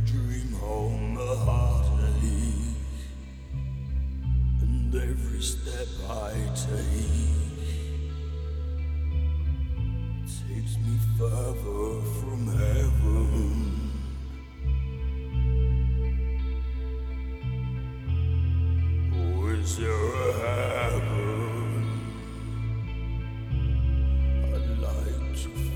dream home a heartache, and every step I take takes me further from heaven. Oh, is there a